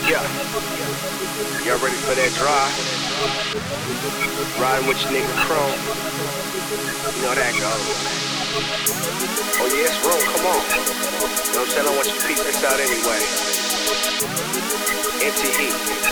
Yeah. Y'all ready for that drive? Riding with your nigga Chrome. You know that goes. Oh yeah, it's wrong, come on. You know what I'm saying? I want you to peep this out anyway. NTE.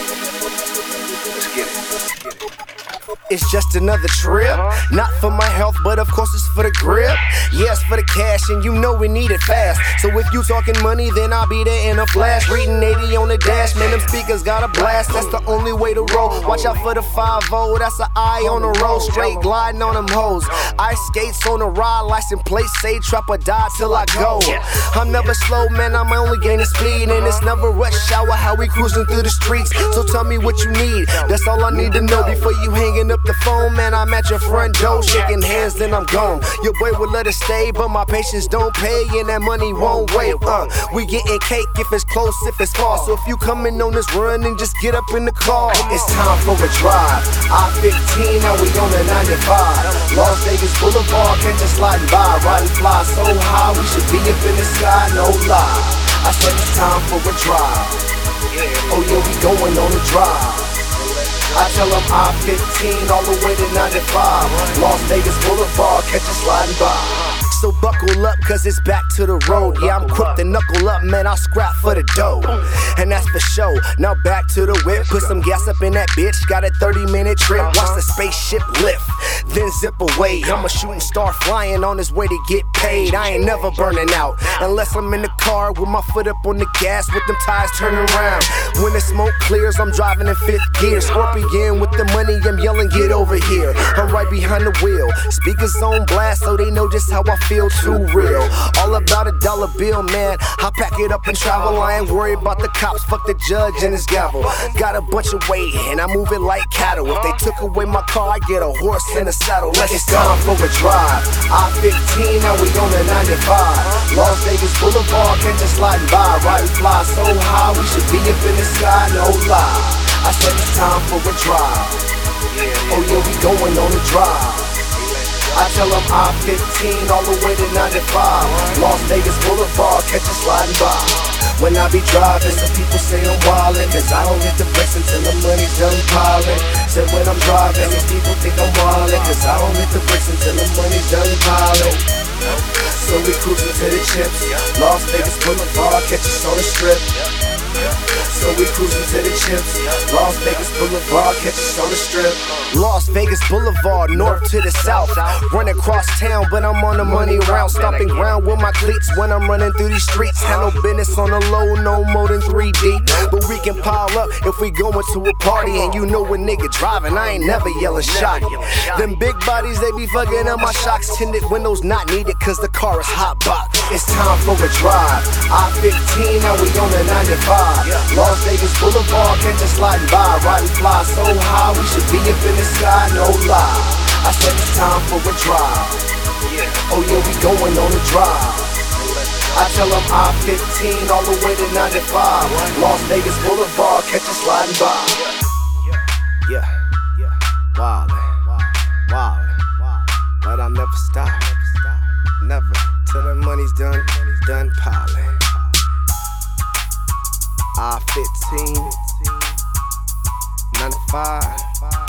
Let's get it. It's just another trip, not for my health, but of course it's for the grip. Yeah, it's for the cash, and you know we need it fast. So if you talking money, then I'll be there in a flash. Reading 80 on the dash, man, them speakers got a blast. That's the only way to roll. Watch out for the 5-0, that's an eye on the road. Straight gliding on them hoes. Ice skates on the ride, license plate say trap or die till I go. I'm never slow, man, I'm only gaining speed. And it's never rush hour, how we cruising through the streets. So tell me what you need, that's all I need to know. Before you hanging up the phone, man, I'm at your front door, shaking hands, then I'm gone. Your boy will let it stay, but my patience don't pay, and that money won't wait. We getting cake if it's close, if it's far. So if you coming on this run, then just get up in the car. It's time for a drive. I-15, now we on the 95. Las Vegas Boulevard, catch us sliding by. Riding fly so high, we should be up in the sky, no lie. I said it's time for a drive. Oh yeah, we going on a drive. I tell them I-15 all the way to 95. Las Vegas Boulevard, catch us sliding by. So buckle up, cause it's back to the road. Yeah, I'm quick to knuckle up, man, I'll scrap for the dough. And that's for show. Now back to the whip, put some gas up in that bitch. Got a 30-minute trip, watch the spaceship lift, then zip away. I'm a shooting star flying on his way to get paid. I ain't never burning out, unless I'm in the car with my foot up on the gas, with them tires turning around. When the smoke clears, I'm driving in 5th gear. Scorpion with the money, I'm yelling, get over here. I'm right behind the wheel, speakers on blast, so they know just how I feel, too real. All about a dollar bill, man. I pack it up and travel. I ain't worried about the cops, fuck the judge and his gavel. Got a bunch of weight and I move it like cattle. If they took away my car, I get a horse and a saddle. It's time for a drive. I-15, now we on the 95. Las Vegas Boulevard, catch us sliding by. Riding fly so high, we should be up in the sky, no lie. I said it's time for a drive. Oh yeah, we going on a drive. I tell them I-15 all the way to 95. Las Vegas Boulevard, catch us sliding by. When I be driving, some people say I'm wildin', cause I don't hit the brakes until the money's done piling. Said when I'm driving, some people think I'm wildin', cause I don't hit the brakes until the money's done piling. So we cruising to the chips. Las Vegas Boulevard, catch us on the strip. So we cruising to the chips. Las Vegas Boulevard, catch us on the strip. Las Vegas Boulevard, north to the south. Running across town, but I'm on the money route. Stomping ground with my cleats when I'm running through these streets. Handle business on the low, no more than 3 deep. But we can pile up if we going to a party. And you know a nigga driving, I ain't never yelling shot. Them big bodies, they be fucking up my shocks. Tinted windows not needed, cause the car is hot box. It's time for a drive. I-15, now we on the 95. Las Vegas Boulevard, catch us sliding by. Riding fly so high, we should be up in the sky, no lie. I said it's time for a drive. Oh yeah, we going on a drive. I tell them I-15 all the way to 95. Las Vegas Boulevard, catch us sliding by. Yeah, wildin', but I'll never stop. Never, till the money's done piling. I-15, 95.